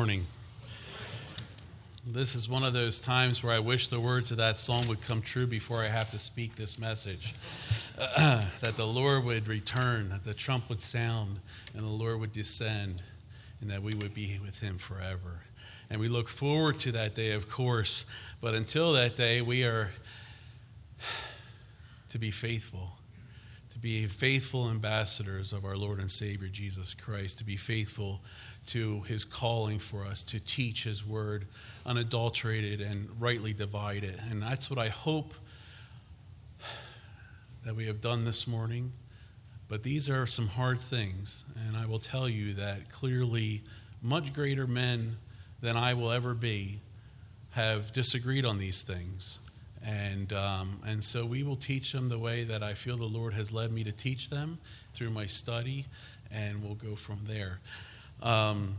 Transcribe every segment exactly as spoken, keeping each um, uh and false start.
morning. This is one of those times where I wish the words of that song would come true before I have to speak this message. Uh, that the Lord would return, that the trump would sound, and the Lord would descend, and that we would be with him forever. And we look forward to that day, of course, but until that day, we are to be faithful, to be faithful ambassadors of our Lord and Savior Jesus Christ, to be faithful to his calling for us, to teach his word unadulterated and rightly divide it. And that's what I hope that we have done this morning. But these are some hard things, and I will tell you that clearly much greater men than I will ever be have disagreed on these things. And um, and so we will teach them the way that I feel the Lord has led me to teach them through my study, and we'll go from there. Um,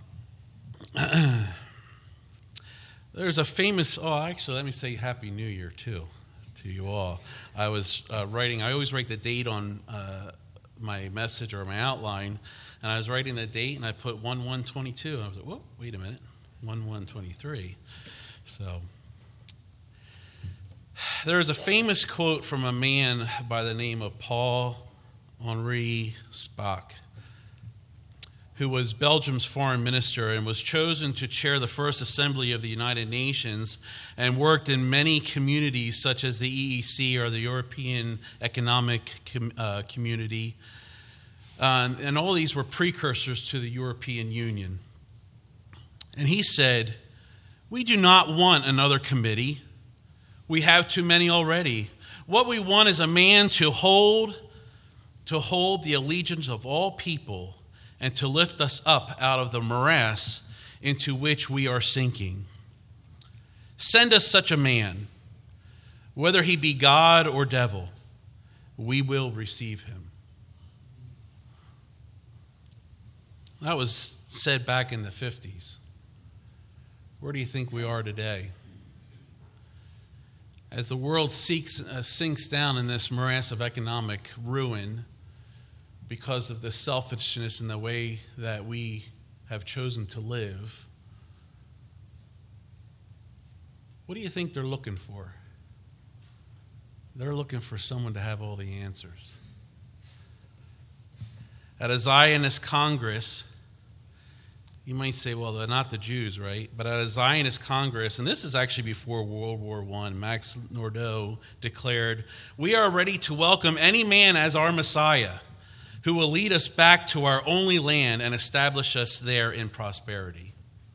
there's a famous, oh, actually, let me say Happy New Year, too, to you all. I was uh, writing, I always write the date on uh, my message or my outline, and I was writing the date, and I put one one twenty-two, and I was like, whoa, wait a minute, one one twenty-three. So, there's a famous quote from a man by the name of Paul-Henri Spaak, who was Belgium's foreign minister and was chosen to chair the first assembly of the United Nations and worked in many communities such as the E E C or the European Economic Com- uh, Community. Uh, and all these were precursors to the European Union. And he said, "We do not want another committee. We have too many already. What we want is a man to hold, to hold the allegiance of all people and to lift us up out of the morass into which we are sinking. Send us such a man, whether he be God or devil, we will receive him." That was said back in the fifties. Where do you think we are today? As the world seeks, uh, sinks down in this morass of economic ruin, because of the selfishness and the way that we have chosen to live, what do you think they're looking for? They're looking for someone to have all the answers. At a Zionist Congress, you might say, well, they're not the Jews, right? But at a Zionist Congress, and this is actually before World War One, Max Nordau declared, "We are ready to welcome any man as our Messiah, who will lead us back to our only land and establish us there in prosperity."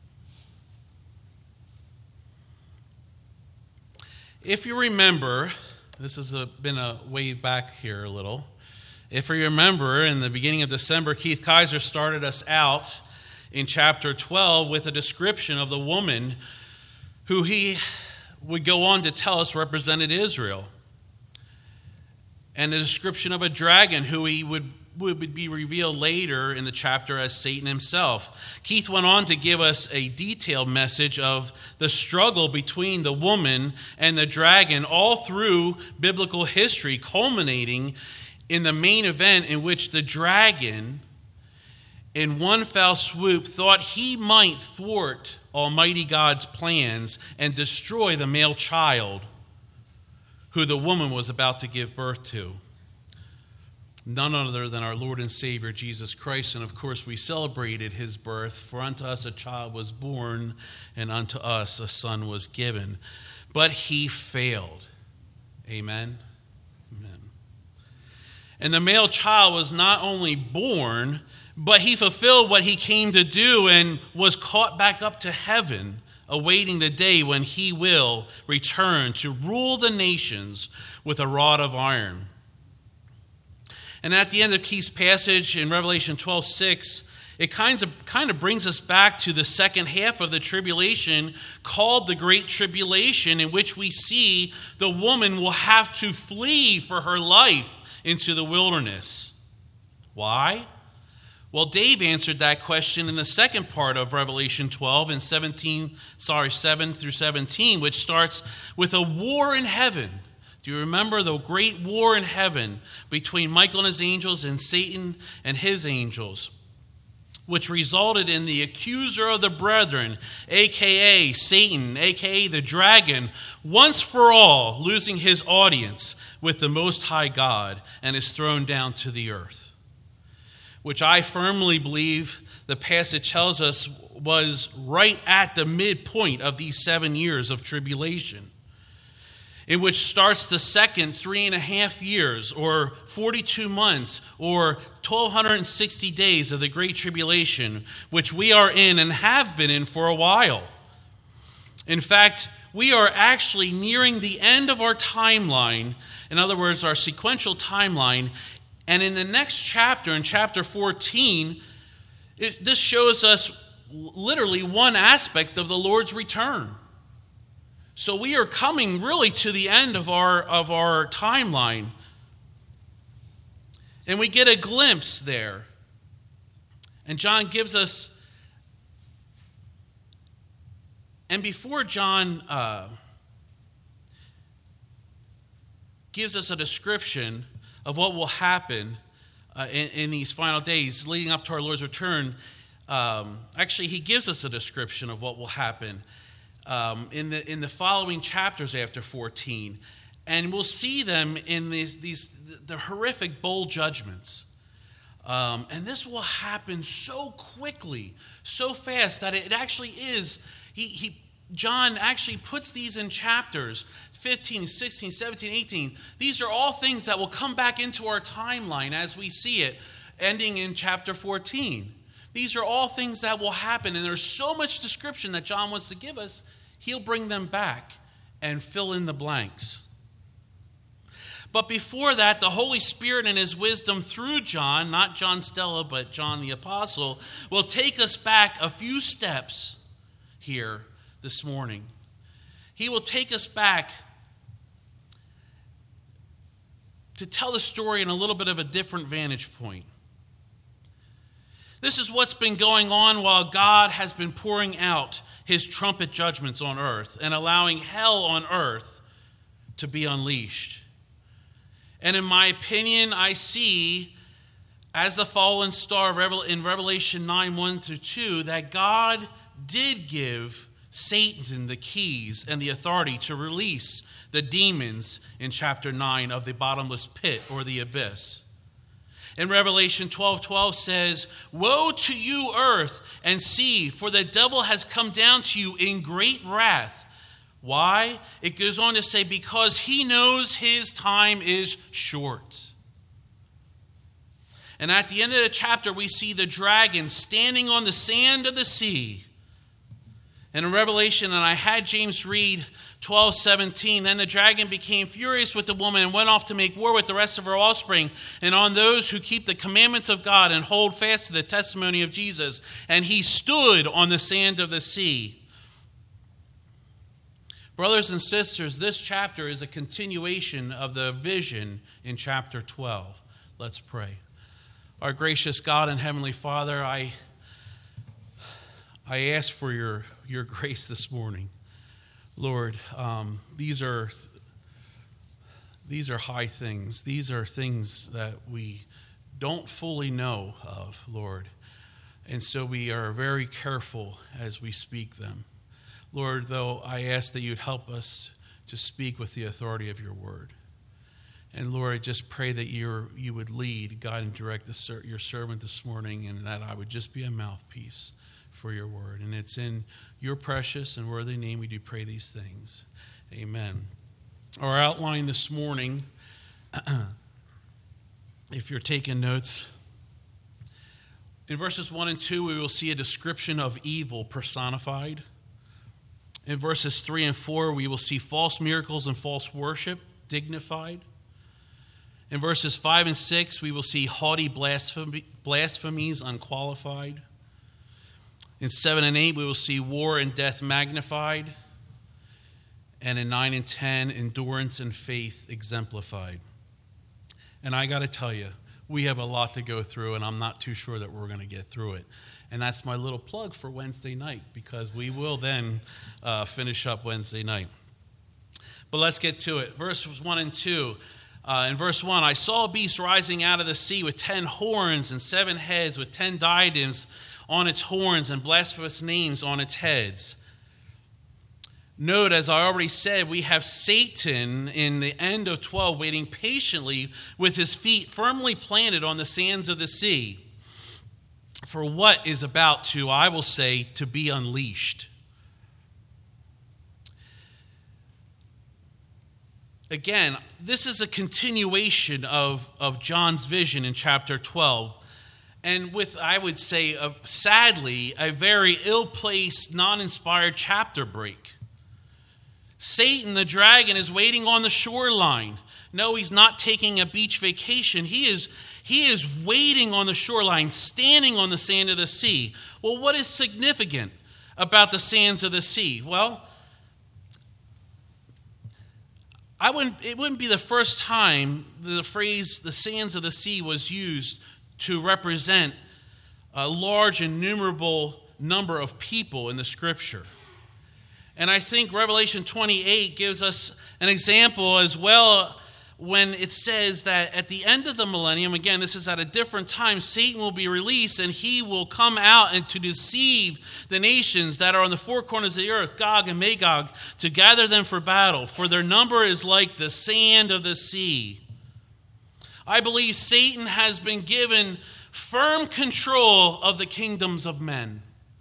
If you remember, this has a, been a way back here a little. If you remember, in the beginning of December, Keith Kaiser started us out in chapter twelve with a description of the woman who he would go on to tell us represented Israel, and the description of a dragon who he would would be revealed later in the chapter as Satan himself. Keith went on to give us a detailed message of the struggle between the woman and the dragon all through biblical history, culminating in the main event in which the dragon, in one foul swoop, thought he might thwart Almighty God's plans and destroy the male child who the woman was about to give birth to. None other than our Lord and Savior, Jesus Christ. And of course, we celebrated his birth. For unto us a child was born, and unto us a son was given. But he failed. Amen? Amen. And the male child was not only born, but he fulfilled what he came to do and was caught back up to heaven, awaiting the day when he will return to rule the nations with a rod of iron. And at the end of Keith's passage in Revelation twelve six, it kind of, kind of brings us back to the second half of the tribulation called the Great Tribulation, in which we see the woman will have to flee for her life into the wilderness. Why? Well, Dave answered that question in the second part of Revelation twelve in seventeen, sorry, seven through seventeen, which starts with a war in heaven. Do you remember the great war in heaven between Michael and his angels and Satan and his angels? which resulted in the accuser of the brethren, a k a. Satan, a k a the dragon, once for all losing his audience with the Most High God and is thrown down to the earth. Which I firmly believe the passage tells us was right at the midpoint of these seven years of tribulation, in which starts the second three and a half years, or forty-two months, or twelve sixty days of the Great Tribulation, which we are in and have been in for a while. In fact, we are actually nearing the end of our timeline, in other words, our sequential timeline, and in the next chapter, in chapter fourteen, it, this shows us literally one aspect of the Lord's return. So we are coming really to the end of our of our timeline. And we get a glimpse there. And John gives us, and before John uh, gives us a description of what will happen uh, in, in these final days leading up to our Lord's return, um, actually he gives us a description of what will happen Um, in the in the following chapters after fourteen, and we'll see them in these these the horrific bowl judgments, um, and this will happen so quickly, so fast that it actually is. He he John actually puts these in chapters fifteen, sixteen, seventeen, eighteen. These are all things that will come back into our timeline as we see it, ending in chapter fourteen. These are all things that will happen, and there's so much description that John wants to give us. He'll bring them back and fill in the blanks. But before that, the Holy Spirit in his wisdom through John, not John Stella, but John the Apostle, will take us back a few steps here this morning. He will take us back to tell the story in a little bit of a different vantage point. This is what's been going on while God has been pouring out his trumpet judgments on earth and allowing hell on earth to be unleashed. And in my opinion, I see, as the fallen star in Revelation nine, one through two, that God did give Satan the keys and the authority to release the demons in chapter nine of the bottomless pit or the abyss. In Revelation twelve twelve says, "Woe to you, earth and sea, for the devil has come down to you in great wrath." Why? It goes on to say, because he knows his time is short. And at the end of the chapter, we see the dragon standing on the sand of the sea. And in Revelation, and I had James read twelve seventeen, "Then the dragon became furious with the woman and went off to make war with the rest of her offspring and on those who keep the commandments of God and hold fast to the testimony of Jesus. And he stood on the sand of the sea." Brothers and sisters, this chapter is a continuation of the vision in chapter twelve. Let's pray. Our gracious God and Heavenly Father, I, I ask for your, your grace this morning. Lord, um, these are these are high things. These are things that we don't fully know of, Lord. And so we are very careful as we speak them. Lord, though, I ask that you'd help us to speak with the authority of your word. And Lord, I just pray that you're, you would lead, guide, and direct the, your servant this morning, and that I would just be a mouthpiece for your word. And it's in your precious and worthy name we do pray these things. Amen. Our outline this morning, if you're taking notes, in verses one and two, we will see a description of evil personified. In verses three and four, we will see false miracles and false worship dignified. In verses five and six, we will see haughty blasphemy, blasphemies unqualified. In seven and eight, we will see war and death magnified. And in nine and ten, endurance and faith exemplified. And I got to tell you, we have a lot to go through, and I'm not too sure that we're going to get through it. And that's my little plug for Wednesday night, because we will then uh, finish up Wednesday night. But let's get to it. Verses one and two. Uh, in verse one, "I saw a beast rising out of the sea with ten horns and seven heads with ten diadems on its horns and blasphemous names on its heads. Note, as I already said, we have Satan in the end of twelve waiting patiently with his feet firmly planted on the sands of the sea for what is about to, I will say, to be unleashed. Again, this is a continuation of, of John's vision in chapter twelve. And with, I would say, a, sadly, a very ill-placed, non-inspired chapter break. Satan, the dragon, is waiting on the shoreline. No, he's not taking a beach vacation. He is, he is waiting on the shoreline, standing on the sand of the sea. Well, what is significant about the sands of the sea? Well, I wouldn't, it wouldn't be the first time the phrase the sands of the sea was used to represent a large, innumerable number of people in the scripture. And I think Revelation twenty-eight gives us an example as well when it says that at the end of the millennium, again, this is at a different time, Satan will be released and he will come out and to deceive the nations that are on the four corners of the earth, Gog and Magog, to gather them for battle, for their number is like the sand of the sea. I believe Satan has been given firm control of the kingdoms of men.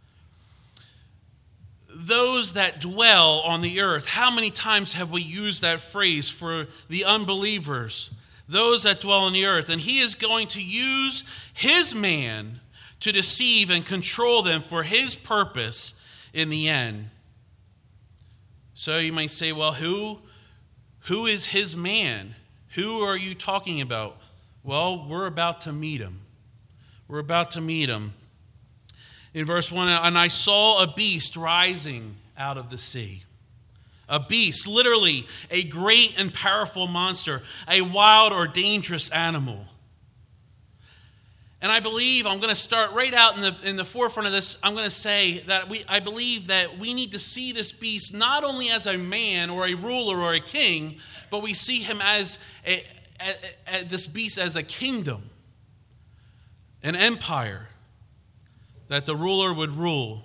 Those that dwell on the earth. How many times have we used that phrase for the unbelievers? Those that dwell on the earth. And he is going to use his man to deceive and control them for his purpose in the end. So you might say, well, who, who is his man? Who are you talking about? Well, we're about to meet him. We're about to meet him. In verse one, and I saw a beast rising out of the sea. A beast, literally a great and powerful monster, a wild or dangerous animal. And I believe, I'm going to start right out in the in the forefront of this, I'm going to say that we I believe that we need to see this beast not only as a man or a ruler or a king, but we see him as a, a, a, this beast as a kingdom, an empire that the ruler would rule.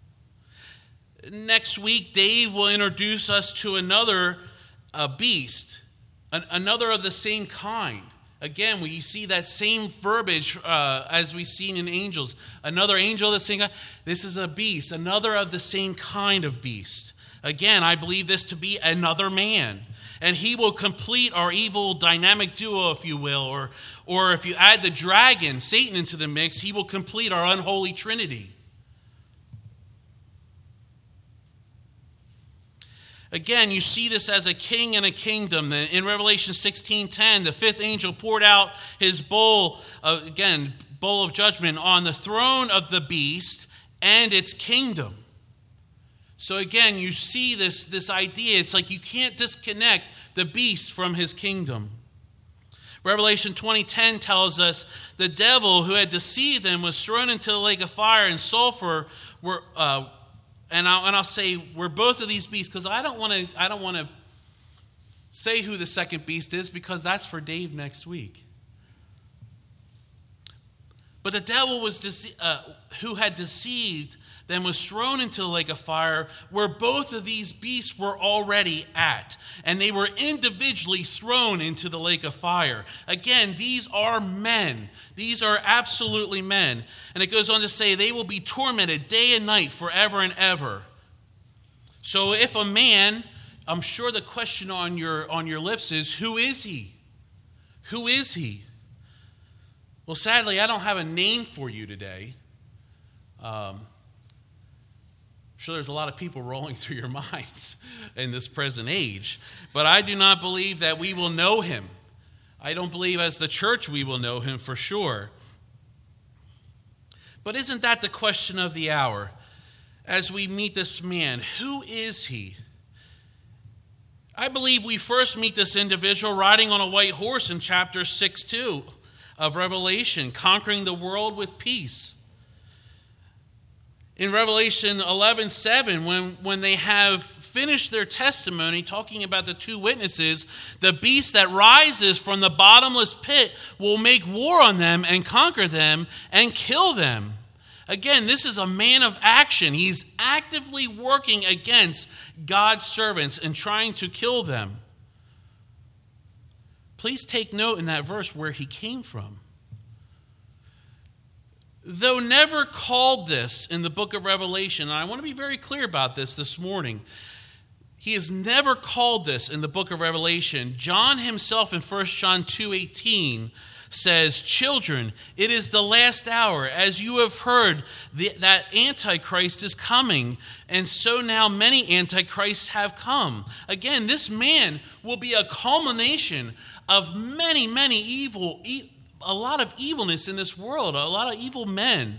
Next week, Dave will introduce us to another uh, beast, an, another of the same kind. Again, we see that same verbiage uh, as we've seen in angels. Another angel of the same kind. This is a beast, another of the same kind of beast. Again, I believe this to be another man. And he will complete our evil dynamic duo, if you will. Or, or if you add the dragon, Satan, into the mix, he will complete our unholy trinity. Again, you see this as a king and a kingdom. In Revelation sixteen ten, the fifth angel poured out his bowl, uh, again, bowl of judgment on the throne of the beast and its kingdom. So again, you see this, this idea. It's like you can't disconnect the beast from his kingdom. Revelation twenty ten tells us the devil who had deceived them was thrown into the lake of fire and sulfur. Were, uh, and, I'll, and I'll say we're both of these beasts because I don't want to. I don't want to say who the second beast is because that's for Dave next week. But the devil was dece- uh, who had deceived them was thrown into the lake of fire where both of these beasts were already at. And they were individually thrown into the lake of fire. Again, these are men. These are absolutely men. And it goes on to say they will be tormented day and night forever and ever. So if a man, I'm sure the question on your, on your lips is, who is he? Who is he? Well, sadly, I don't have a name for you today. Um... I'm sure there's a lot of people rolling through your minds in this present age. But I do not believe that we will know him. I don't believe as the church we will know him for sure. But isn't that the question of the hour? As we meet this man, who is he? I believe we first meet this individual riding on a white horse in chapter six two of Revelation, conquering the world with peace. In Revelation eleven seven, when, when they have finished their testimony, talking about the two witnesses, the beast that rises from the bottomless pit will make war on them and conquer them and kill them. Again, this is a man of action. He's actively working against God's servants and trying to kill them. Please take note in that verse where he came from. Though never called this in the book of Revelation, and I want to be very clear about this this morning, he is never called this in the book of Revelation. John himself in First John two eighteen says, "Children, it is the last hour. As you have heard, the, that Antichrist is coming, and so now many Antichrists have come." Again, this man will be a culmination of many, many evil, e- a lot of evilness in this world, a lot of evil men.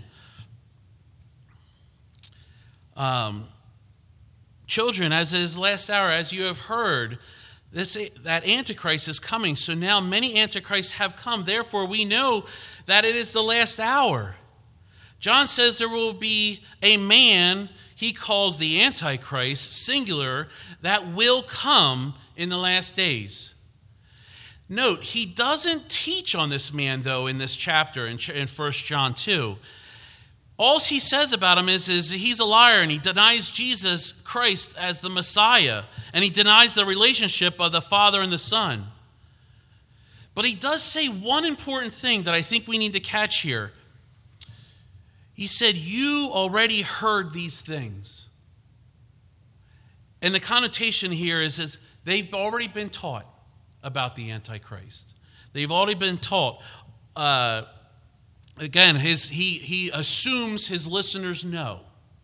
Um, Children, as it is last hour, as you have heard, This, that Antichrist is coming. So now many Antichrists have come. Therefore, we know that it is the last hour. John says there will be a man he calls the Antichrist, singular, that will come in the last days. Note, he doesn't teach on this man, though, in this chapter in, in First John two. All he says about him is, is he's a liar and he denies Jesus Christ as the Messiah, and he denies the relationship of the Father and the Son. But he does say one important thing that I think we need to catch here. He said, "You already heard these things." And the connotation here is, is they've already been taught about the Antichrist. They've already been taught. Uh, Again, his, he, he assumes his listeners know.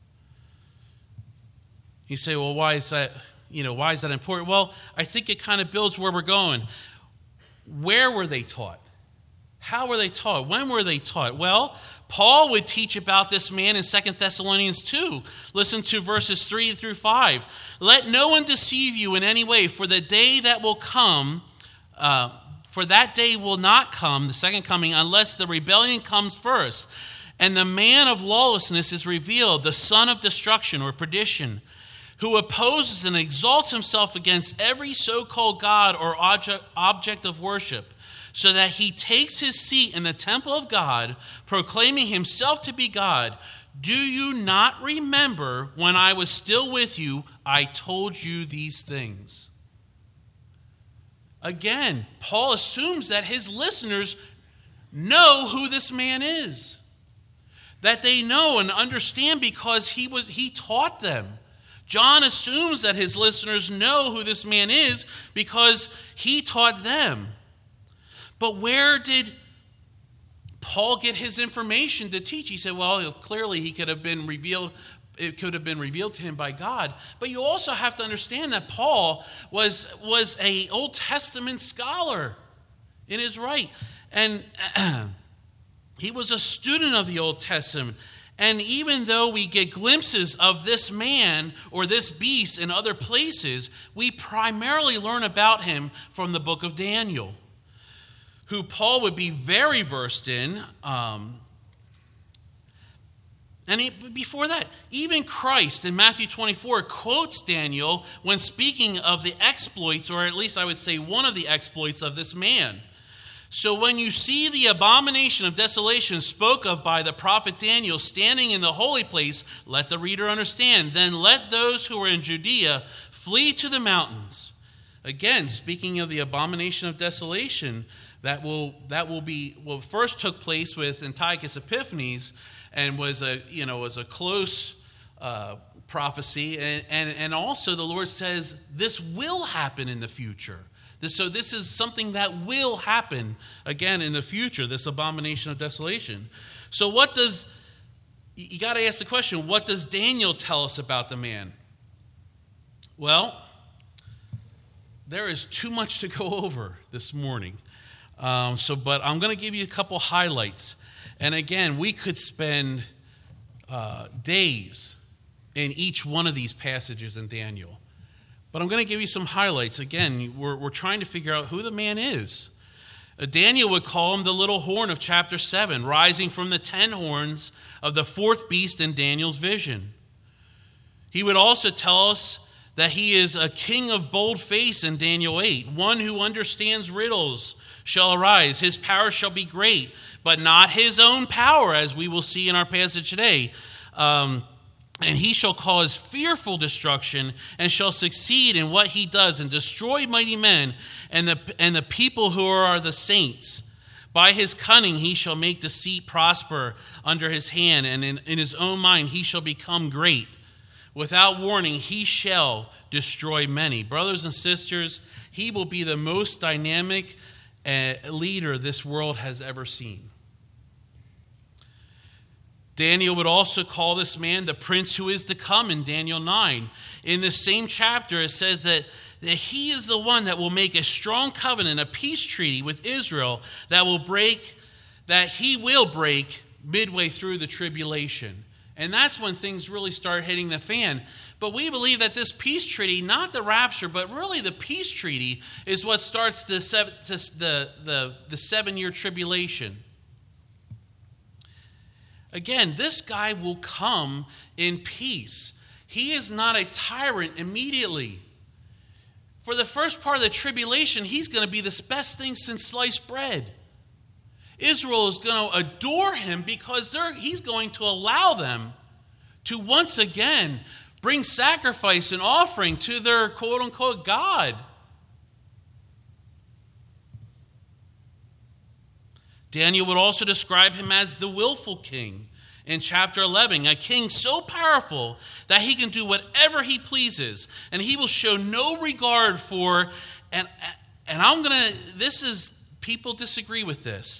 You say, well, why is that, you know, why is that important? Well, I think it kind of builds where we're going. Where were they taught? How were they taught? When were they taught? Well, Paul would teach about this man in Second Thessalonians two. Listen to verses three through five. "Let no one deceive you in any way, for the day that will come, uh, For that day will not come," the second coming, "unless the rebellion comes first, and the man of lawlessness is revealed, the son of destruction," or perdition, "who opposes and exalts himself against every so-called God or object, object of worship, so that he takes his seat in the temple of God, proclaiming himself to be God. Do you not remember when I was still with you, I told you these things?" Again, Paul assumes that his listeners know who this man is. That they know and understand because he was he taught them. John assumes that his listeners know who this man is because he taught them. But where did Paul get his information to teach? He said, well, clearly he could have been revealed It could have been revealed to him by God. But you also have to understand that Paul was, was an Old Testament scholar in his right. And he was a student of the Old Testament. And even though we get glimpses of this man or this beast in other places, we primarily learn about him from the book of Daniel, who Paul would be very versed in. Um, And he, before that, even Christ in Matthew twenty-four quotes Daniel when speaking of the exploits, or at least I would say one of the exploits of this man. "So when you see the abomination of desolation spoke of by the prophet Daniel standing in the holy place, let the reader understand. Then let those who are in Judea flee to the mountains." Again, speaking of the abomination of desolation, that will that will be what first took place with Antiochus Epiphanes, and was a you know was a close uh, prophecy, and, and and also the Lord says this will happen in the future. This, so this is something that will happen again in the future. This abomination of desolation. So what does you got to ask the question? What does Daniel tell us about the man? Well, there is too much to go over this morning. Um, so, but I'm going to give you a couple highlights. And again, we could spend uh, days in each one of these passages in Daniel. But I'm going to give you some highlights. Again, we're, we're trying to figure out who the man is. Uh, Daniel would call him the little horn of chapter seven, rising from the ten horns of the fourth beast in Daniel's vision. He would also tell us that he is a king of bold face in Daniel eight. One who understands riddles shall arise. His power shall be great, but not his own power, as we will see in our passage today. Um, and he shall cause fearful destruction and shall succeed in what he does and destroy mighty men and the, and the people who are the saints. By his cunning he shall make deceit prosper under his hand, and in, in his own mind he shall become great. Without warning he shall destroy many. Brothers and sisters, he will be the most dynamic uh, leader this world has ever seen. Daniel would also call this man the prince who is to come in Daniel nine. In this same chapter, it says that, that he is the one that will make a strong covenant, a peace treaty with Israel that will break, that he will break midway through the tribulation. And that's when things really start hitting the fan. But we believe that this peace treaty, not the rapture, but really the peace treaty, is what starts the seven, the, the, the seven-year tribulation. Again, this guy will come in peace. He is not a tyrant immediately. For the first part of the tribulation, he's going to be the best thing since sliced bread. Israel is going to adore him because they're, he's going to allow them to once again bring sacrifice and offering to their quote-unquote God. Daniel would also describe him as the willful king in chapter eleven, a king so powerful that he can do whatever he pleases, and he will show no regard for, and, and I'm going to, this is, people disagree with this,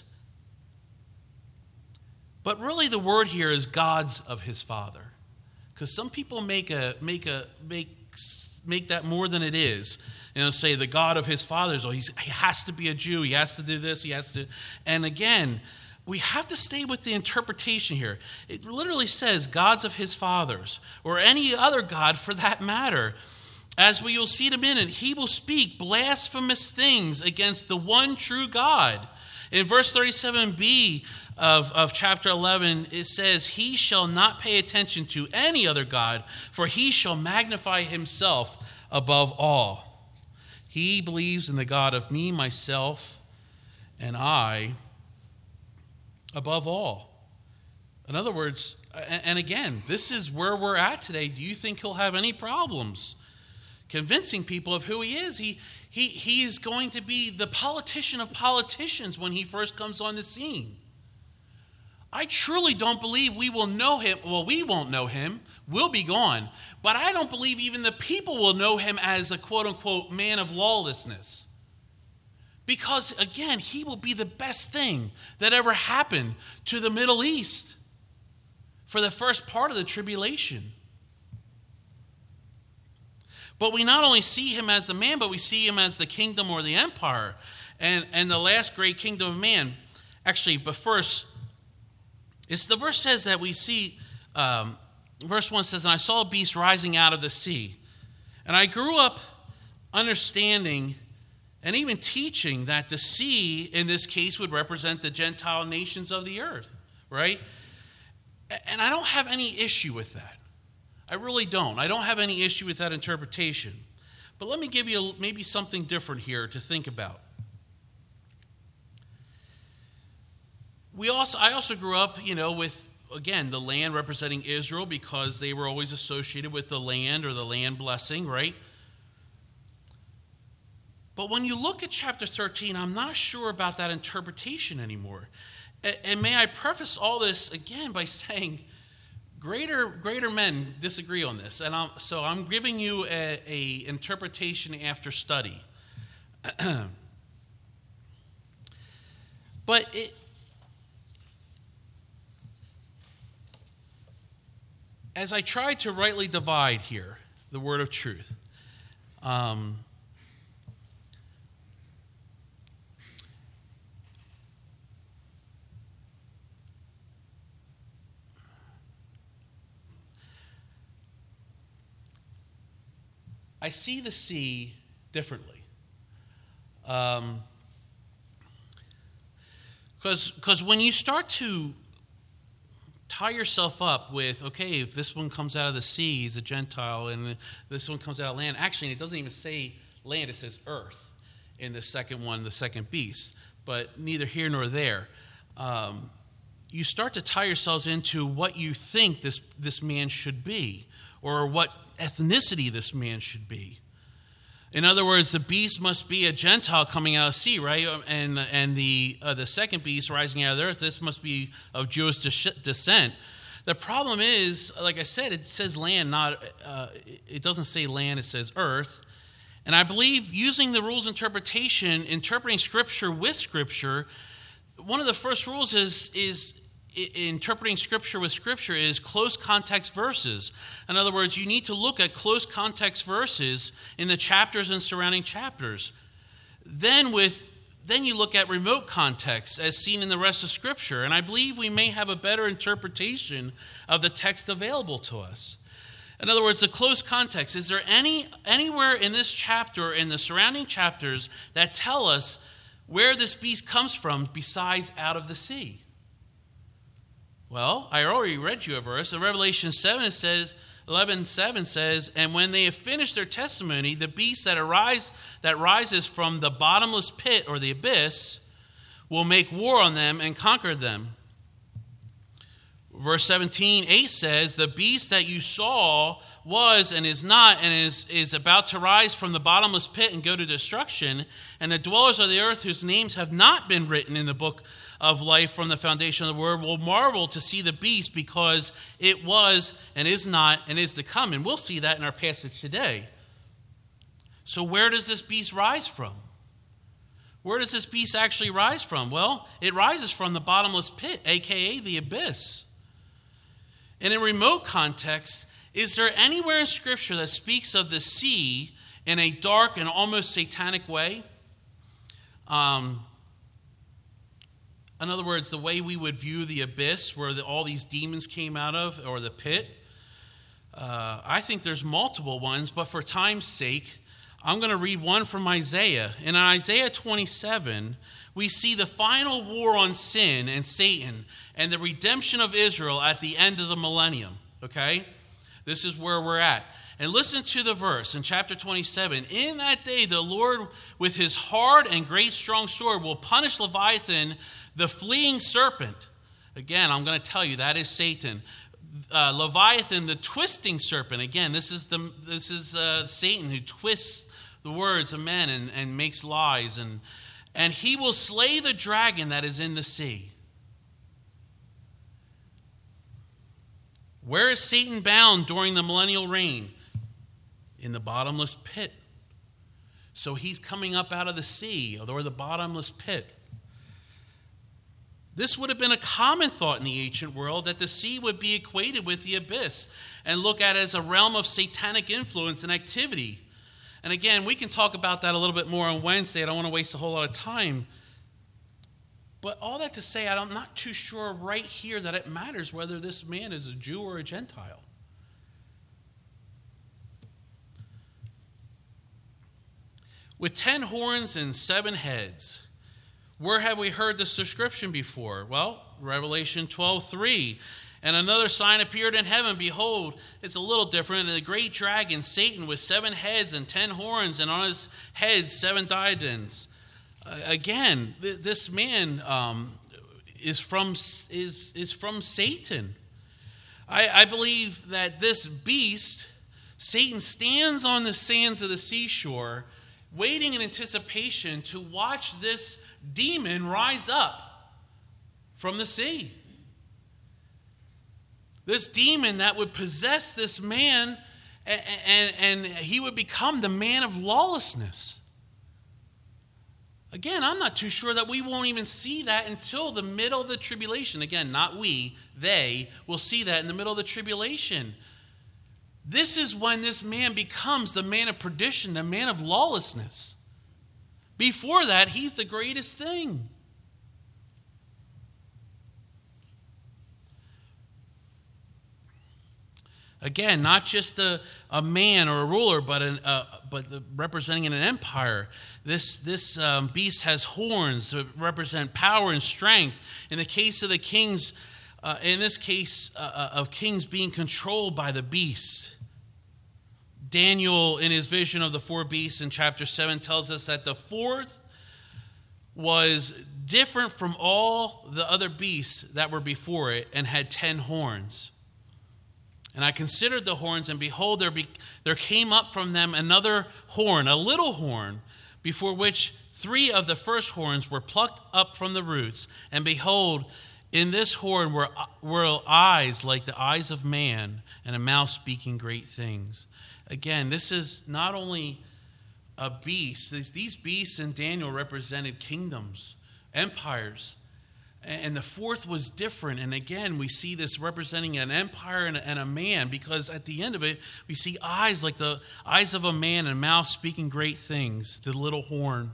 but really the word here is gods of his father, because some people make a make a make make that more than it is. You know, say the God of his fathers, or he's, he has to be a Jew, he has to do this, he has to. And again, we have to stay with the interpretation here. It literally says gods of his fathers, or any other God for that matter. As we will see in a minute, he will speak blasphemous things against the one true God. In verse thirty-seven b of, of chapter eleven, it says, he shall not pay attention to any other God, for he shall magnify himself above all. He believes in the God of me, myself, and I above all. In other words, and again, this is where we're at today. Do you think he'll have any problems convincing people of who he is? He, he, he is going to be the politician of politicians when he first comes on the scene. I truly don't believe we will know him. Well, we won't know him. We'll be gone. But I don't believe even the people will know him as a quote-unquote man of lawlessness. Because, again, he will be the best thing that ever happened to the Middle East for the first part of the tribulation. But we not only see him as the man, but we see him as the kingdom or the empire. And, and the last great kingdom of man. Actually, but first, it's the verse says that we see, um, verse one says, and I saw a beast rising out of the sea. And I grew up understanding and even teaching that the sea, in this case, would represent the Gentile nations of the earth, right? And I don't have any issue with that. I really don't. I don't have any issue with that interpretation. But let me give you maybe something different here to think about. We also, I also grew up, you know, with, again, the land representing Israel because they were always associated with the land or the land blessing, right? But when you look at chapter thirteen, I'm not sure about that interpretation anymore. And may I preface all this again by saying greater, greater men disagree on this. And I'm, so I'm giving you a, a interpretation after study. But it, as I try to rightly divide here the word of truth, um, I see the sea differently. Um, because when you start to tie yourself up with, okay, if this one comes out of the sea, he's a Gentile, and this one comes out of land. Actually, it doesn't even say land, it says earth in the second one, the second beast. But neither here nor there. Um, you start to tie yourselves into what you think this, this man should be, or what ethnicity this man should be. In other words, the beast must be a Gentile coming out of the sea, right? And, and the, uh, the second beast rising out of the earth, this must be of Jewish descent. The problem is, like I said, it says land, not, uh, it doesn't say land, it says earth. And I believe using the rules interpretation, interpreting Scripture with Scripture, one of the first rules is, is interpreting Scripture with Scripture is close context verses. In other words, you need to look at close context verses in the chapters and surrounding chapters. Then with then you look at remote context as seen in the rest of Scripture. And I believe we may have a better interpretation of the text available to us. In other words, the close context. Is there any anywhere in this chapter or in the surrounding chapters that tell us where this beast comes from besides out of the sea? Well, I already read you a verse. In Revelation seven, it says, eleven seven says, and when they have finished their testimony, the beast that arise that rises from the bottomless pit or the abyss will make war on them and conquer them. Verse seventeen, eight says, the beast that you saw was and is not and is, is about to rise from the bottomless pit and go to destruction, and the dwellers of the earth whose names have not been written in the book of life from the foundation of the world will marvel to see the beast, because it was and is not and is to come. And we'll see that in our passage today. So where does this beast rise from? Where does this beast actually rise from? Well, it rises from the bottomless pit, a k a the abyss. In a remote context, is there anywhere in Scripture that speaks of the sea in a dark and almost satanic way? Um, in other words, the way we would view the abyss, where the, all these demons came out of, or the pit. Uh, I think there's multiple ones, but for time's sake, I'm going to read one from Isaiah. In Isaiah twenty-seven, we see the final war on sin and Satan and the redemption of Israel at the end of the millennium, okay? This is where we're at. And listen to the verse in chapter twenty-seven. In that day, the Lord with his hard and great strong sword will punish Leviathan, the fleeing serpent. Again, I'm going to tell you, that is Satan. Uh, Leviathan, the twisting serpent. Again, this is the this is uh, Satan who twists the words of men and, and makes lies. And, and he will slay the dragon that is in the sea. Where is Satan bound during the millennial reign? In the bottomless pit. So he's coming up out of the sea, or the bottomless pit. This would have been a common thought in the ancient world, that the sea would be equated with the abyss and looked at as a realm of satanic influence and activity. And again, we can talk about that a little bit more on Wednesday. I don't want to waste a whole lot of time. But all that to say, I'm not too sure right here that it matters whether this man is a Jew or a Gentile. With ten horns and seven heads, where have we heard this description before? Well, Revelation twelve three. And another sign appeared in heaven. Behold, it's a little different. And the great dragon, Satan, with seven heads and ten horns, and on his head seven diadems. Uh, again, th- this man um, is from is is from Satan. I, I believe that this beast, Satan, stands on the sands of the seashore, waiting in anticipation to watch this demon rise up from the sea. This demon that would possess this man, and, and, and he would become the man of lawlessness. Again, I'm not too sure that we won't even see that until the middle of the tribulation. Again, not we, they will see that in the middle of the tribulation. This is when this man becomes the man of perdition, the man of lawlessness. Before that, he's the greatest thing. Again, not just a, a man or a ruler, but an, uh, but the, representing an empire. This, this um, beast has horns that represent power and strength. In the case of the kings uh, in this case uh, of kings being controlled by the beast. Daniel, in his vision of the four beasts in chapter seven, tells us that the fourth was different from all the other beasts that were before it and had ten horns. And I considered the horns, and behold, there, be, there came up from them another horn, a little horn, before which three of the first horns were plucked up from the roots. And behold, in this horn were, were eyes like the eyes of man, and a mouth speaking great things. Again, this is not only a beast. These, these beasts in Daniel represented kingdoms, empires. And the fourth was different. And again, we see this representing an empire and a, and a man, because at the end of it, we see eyes like the eyes of a man and a mouth speaking great things, the little horn.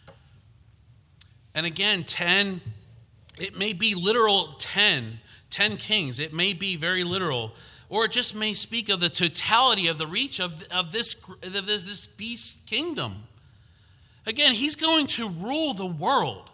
And again, ten, it may be literal ten, ten kings. It may be very literal. Or it just may speak of the totality of the reach of, of, this, of this, this beast kingdom. Again, he's going to rule the world.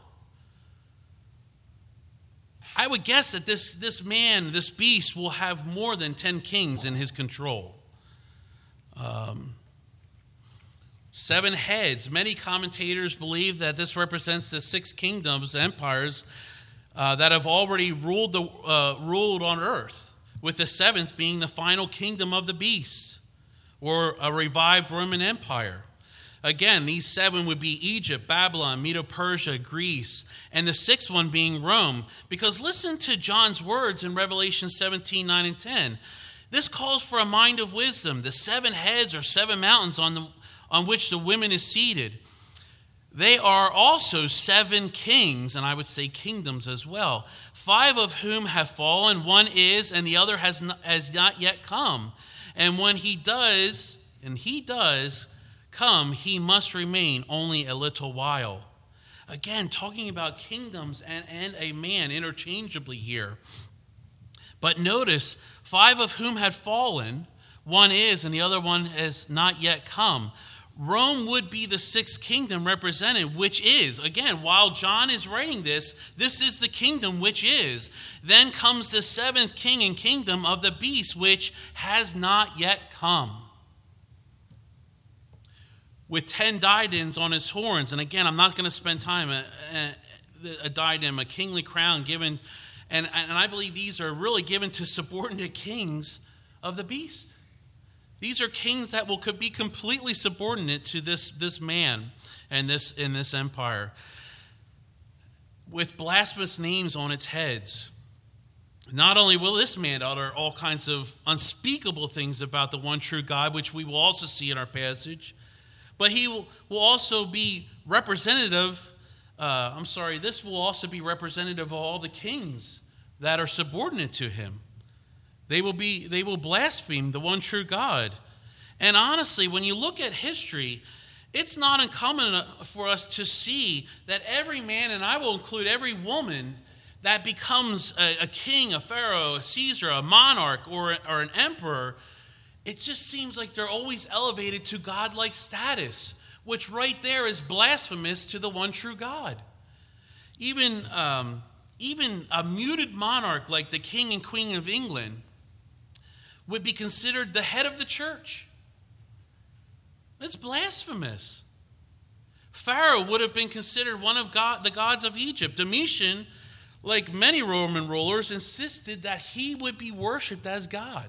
I would guess that this, this man, this beast, will have more than ten kings in his control. Um, seven heads. Many commentators believe that this represents the six kingdoms, empires, uh, that have already ruled, the, uh, ruled on earth, with the seventh being the final kingdom of the beast, or a revived Roman Empire. Again, these seven would be Egypt, Babylon, Medo-Persia, Greece, and the sixth one being Rome. Because listen to John's words in Revelation seventeen, nine and ten. This calls for a mind of wisdom. The seven heads are seven mountains on, the, on which the woman is seated. They are also seven kings, and I would say kingdoms as well, five of whom have fallen, one is, and the other has not, has not yet come. And when he does, and he does come, he must remain only a little while. Again, talking about kingdoms and, and a man interchangeably here. But notice, five of whom had fallen, one is, and the other one has not yet come. Rome would be the sixth kingdom represented, which is, again, while John is writing this, this is the kingdom which is. Then comes the seventh king and kingdom of the beast, which has not yet come, with ten diadems on his horns. And again, I'm not going to spend time, a, a, a diadem, a kingly crown given, and, and I believe these are really given to subordinate kings of the beast. These are kings that will could be completely subordinate to this, this man and this in this empire, with blasphemous names on its heads. Not only will this man utter all kinds of unspeakable things about the one true God, which we will also see in our passage, but he will, will also be representative, uh, I'm sorry, this will also be representative of all the kings that are subordinate to him. They will be, they will blaspheme the one true God. And honestly, when you look at history, it's not uncommon for us to see that every man, and I will include every woman, that becomes a, a king, a pharaoh, a Caesar, a monarch, or, or an emperor, it just seems like they're always elevated to godlike status, which right there is blasphemous to the one true God. Even, um, even a muted monarch like the King and Queen of England would be considered the head of the church. It's blasphemous. Pharaoh would have been considered one of God, the gods of Egypt. Domitian, like many Roman rulers, insisted that he would be worshipped as God.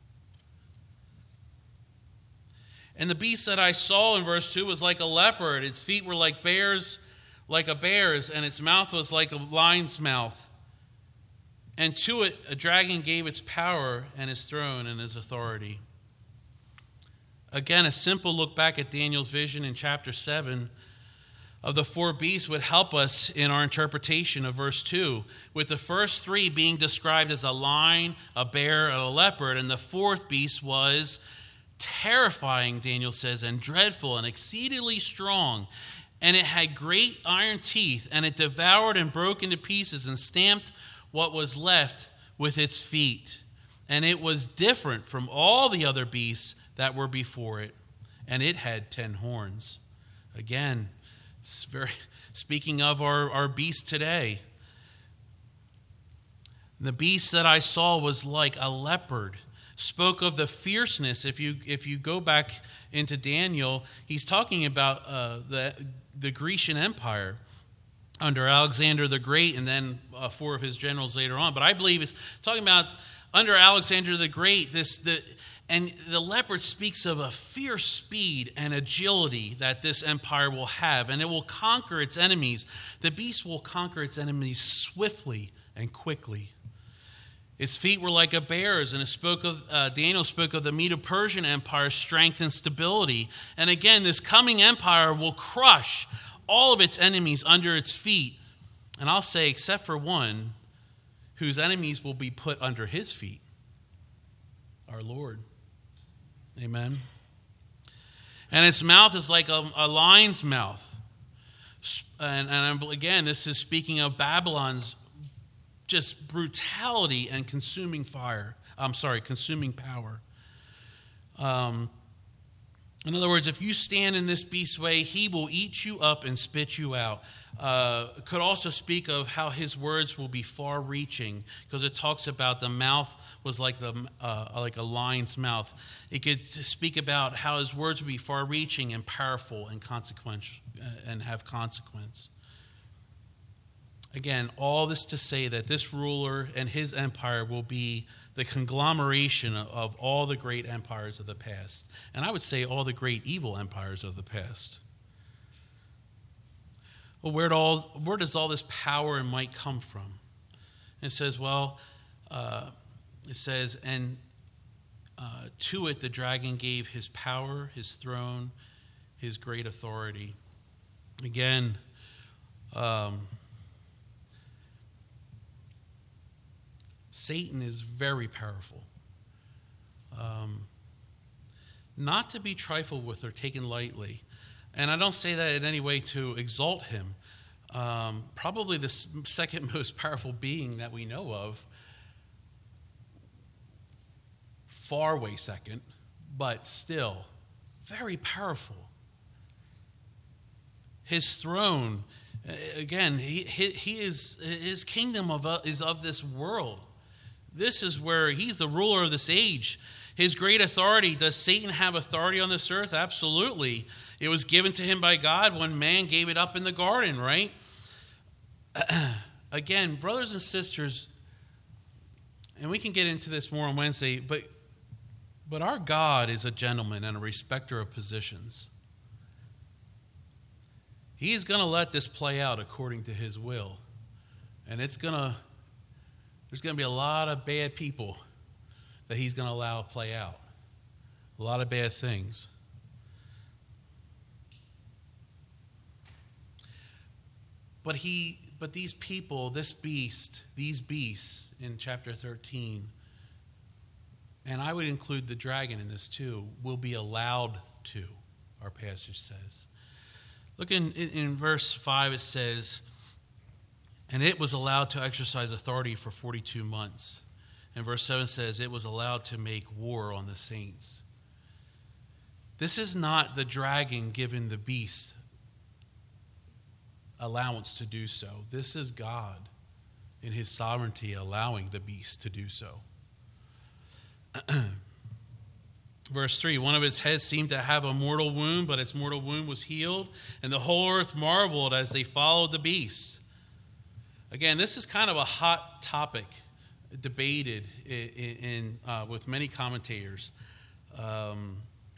And the beast that I saw in verse two was like a leopard. Its feet were like bears, like a bear's, and its mouth was like a lion's mouth. And to it a dragon gave its power and his throne and his authority. Again, a simple look back at Daniel's vision in chapter seven of the four beasts would help us in our interpretation of verse two, with the first three being described as a lion, a bear, and a leopard, and the fourth beast was terrifying, Daniel says, and dreadful and exceedingly strong. And it had great iron teeth, and it devoured and broke into pieces and stamped what was left with its feet. And it was different from all the other beasts that were before it, and it had ten horns. Again, very, speaking of our, our beast today, The beast that I saw was like a leopard. Spoke of the fierceness. If you if you go back into Daniel, he's talking about uh, the the Grecian Empire under Alexander the Great, and then uh, four of his generals later on. But I believe it's talking about under Alexander the Great. This the and the leopard speaks of a fierce speed and agility that this empire will have, and it will conquer its enemies. The beast will conquer its enemies swiftly and quickly. Its feet were like a bear's, and it spoke of uh, Daniel spoke of the Medo-Persian Empire's strength and stability. And again, this coming empire will crush all of its enemies under its feet. And I'll say, except for one, whose enemies will be put under his feet, our Lord. Amen. And its mouth is like a, a lion's mouth. And, and again, this is speaking of Babylon's just brutality and consuming fire. I'm sorry, consuming power. Um, in other words, if you stand in this beast's way, he will eat you up and spit you out. Uh, could also speak of how his words will be far-reaching, because it talks about the mouth was like the uh, like a lion's mouth. It could speak about how his words would be far-reaching and powerful and consequential and have consequence. Again, all this to say that this ruler and his empire will be the conglomeration of all the great empires of the past. And I would say all the great evil empires of the past. Well, where, all, where does all this power and might come from? And it says, well, uh, it says, and uh, to it the dragon gave his power, his throne, his great authority. Again, um, Satan is very powerful. Um, not to be trifled with or taken lightly. And I don't say that in any way to exalt him. Um, probably the second most powerful being that we know of. Far way second, but still very powerful. His throne, again, he, he, he is, his kingdom of, is of this world. This is where he's the ruler of this age. His great authority. Does Satan have authority on this earth? Absolutely. It was given to him by God when man gave it up in the garden, right? Again, brothers and sisters, and we can get into this more on Wednesday, but, but our God is a gentleman and a respecter of positions. He's going to let this play out according to his will. And it's going to There's going to be a lot of bad people that he's going to allow play out. A lot of bad things. But he, but these people, this beast, these beasts in chapter thirteen, and I would include the dragon in this too, will be allowed to, our passage says. Look in, in, in verse five, it says, and it was allowed to exercise authority for forty-two months. And verse seven says, it was allowed to make war on the saints. This is not the dragon giving the beast allowance to do so. This is God in his sovereignty allowing the beast to do so. Verse three, one of its heads seemed to have a mortal wound, but its mortal wound was healed, and the whole earth marveled as they followed the beast. Again, this is kind of a hot topic, debated in, in uh, with many commentators. Um,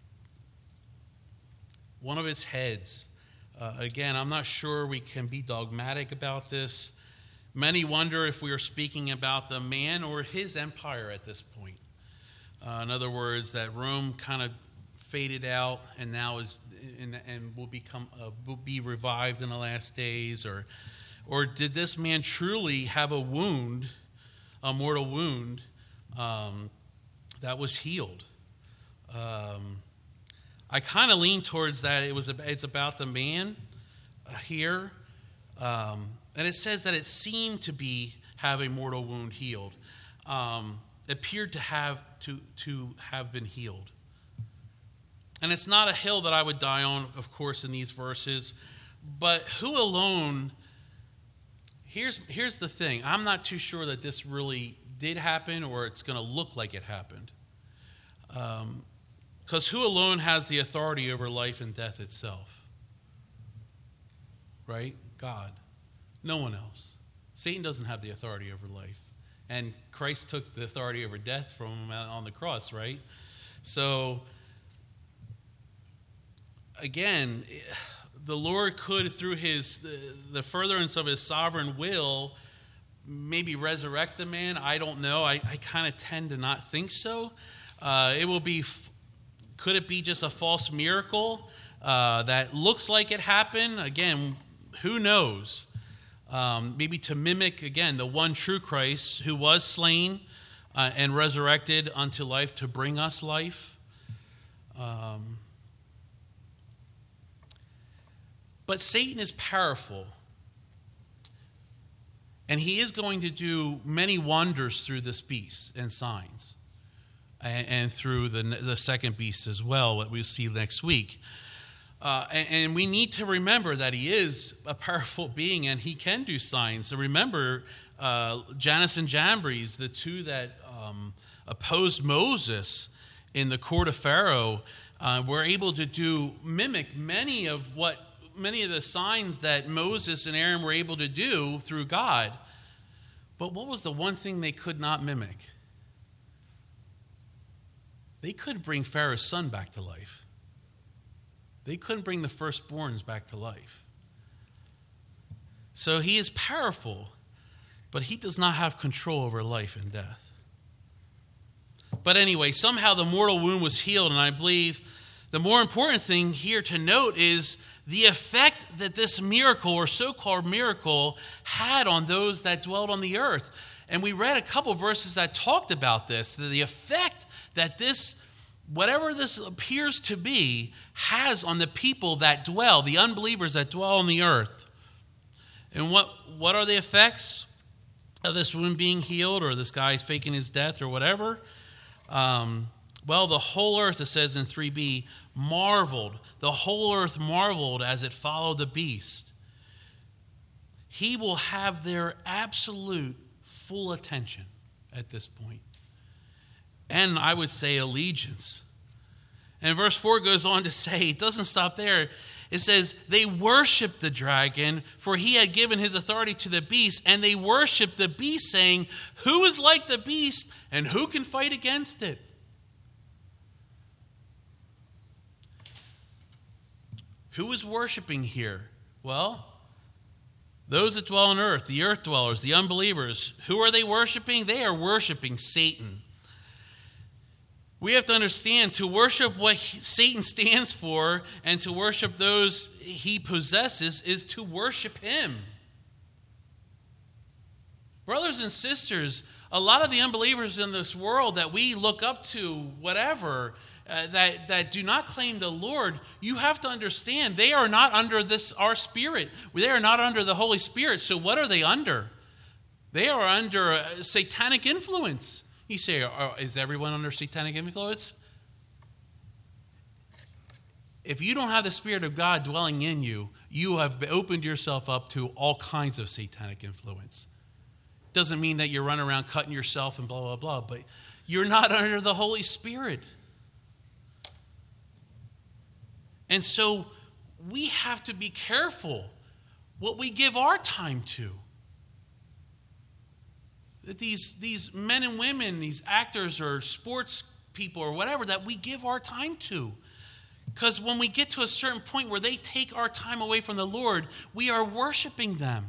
one of its heads, uh, again, I'm not sure we can be dogmatic about this. Many wonder if we are speaking about the man or his empire at this point. Uh, in other words, that Rome kind of faded out and now is and, and will become uh, will be revived in the last days, or or did this man truly have a wound, a mortal wound um, that was healed? Um, I kind of lean towards that. It was it's about the man uh, here, um, and it says that it seemed to be have a mortal wound healed. Um, appeared to have to to have been healed. And it's not a hill that I would die on, of course, in these verses, but who alone here's, here's the thing. I'm not too sure that this really did happen or it's going to look like it happened. Because um, who alone has the authority over life and death itself? Right? God. No one else. Satan doesn't have the authority over life. And Christ took the authority over death from him on the cross, right? So, again, the Lord could, through his the, the furtherance of his sovereign will, maybe resurrect the man. I don't know. I, I kind of tend to not think so. Uh, it will be, could it be just a false miracle uh, that looks like it happened? Again, who knows? Um, maybe to mimic, again, the one true Christ who was slain uh, and resurrected unto life to bring us life. Um, but Satan is powerful. And he is going to do many wonders through this beast and signs. And, and through the, the second beast as well, that we'll see next week. Uh, and, and we need to remember that he is a powerful being and he can do signs. So remember, uh, Jannes and Jambres, the two that um, opposed Moses in the court of Pharaoh, uh, were able to do mimic many of what many of the signs that Moses and Aaron were able to do through God. But what was the one thing they could not mimic? They couldn't bring Pharaoh's son back to life. They couldn't bring the firstborns back to life. So he is powerful, but he does not have control over life and death. But anyway, somehow the mortal wound was healed, and I believe the more important thing here to note is the effect that this miracle or so-called miracle had on those that dwelled on the earth. And we read a couple verses that talked about this, the effect that this whatever this appears to be, has on the people that dwell, the unbelievers that dwell on the earth. And what, what are the effects of this wound being healed, or this guy faking his death, or whatever? Um, well, the whole earth, it says in three b, marveled. The whole earth marveled as it followed the beast. He will have their absolute full attention at this point. And I would say allegiance. And verse four goes on to say, it doesn't stop there. It says, they worshiped the dragon, for he had given his authority to the beast, and they worshiped the beast, saying, who is like the beast, and who can fight against it? Who is worshiping here? Well, those that dwell on earth, the earth dwellers, the unbelievers. Who are they worshiping? They are worshiping Satan. We have to understand, to worship what he, Satan stands for and to worship those he possesses is to worship him. Brothers and sisters, a lot of the unbelievers in this world that we look up to, whatever, uh, that, that do not claim the Lord, you have to understand they are not under this our spirit. They are not under the Holy Spirit. So what are they under? They are under a satanic influence. You say, is everyone under satanic influence? If you don't have the Spirit of God dwelling in you, you have opened yourself up to all kinds of satanic influence. Doesn't mean that you're running around cutting yourself and blah, blah, blah, but you're not under the Holy Spirit. And so we have to be careful what we give our time to. That these, these men and women, these actors or sports people or whatever, that we give our time to. Because when we get to a certain point where they take our time away from the Lord, we are worshiping them.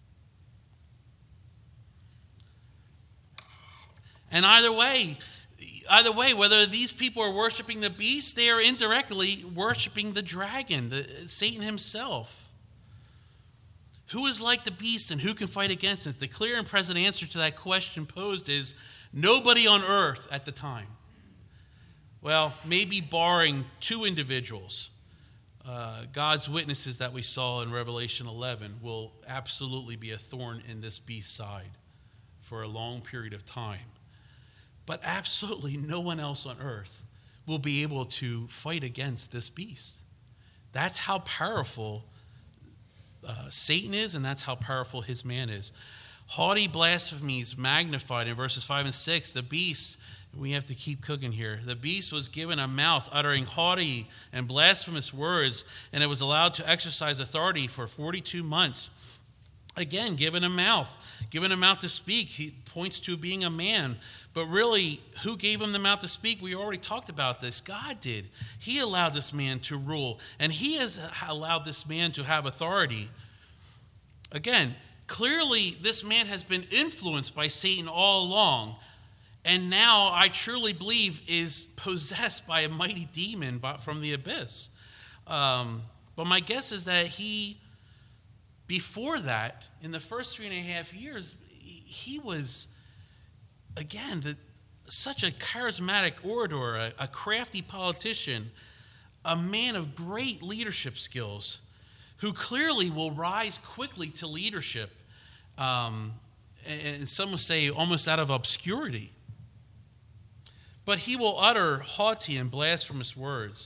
And either way, either way, whether these people are worshiping the beast, they are indirectly worshiping the dragon, the, Satan himself. Who is like the beast and who can fight against it? The clear and present answer to that question posed is nobody on earth at the time. Well, maybe barring two individuals. Uh, God's witnesses that we saw in Revelation eleven will absolutely be a thorn in this beast's side for a long period of time. But absolutely no one else on earth will be able to fight against this beast. That's how powerful uh, Satan is, and that's how powerful his man is. Haughty blasphemies magnified in verses five and six. The beast, we have to keep cooking here. The beast was given a mouth uttering haughty and blasphemous words, and it was allowed to exercise authority for forty-two months. Again, given a mouth, given a mouth to speak. He points to being a man. But really, who gave him the mouth to speak? We already talked about this. God did. He allowed this man to rule, and he has allowed this man to have authority. Again, clearly, this man has been influenced by Satan all along, and now I truly believe is possessed by a mighty demon from the abyss. Um, but my guess is that he, before that, in the first three and a half years, he was, again, the, such a charismatic orator, a, a crafty politician, a man of great leadership skills, who clearly will rise quickly to leadership, um, and some would say almost out of obscurity. But he will utter haughty and blasphemous words.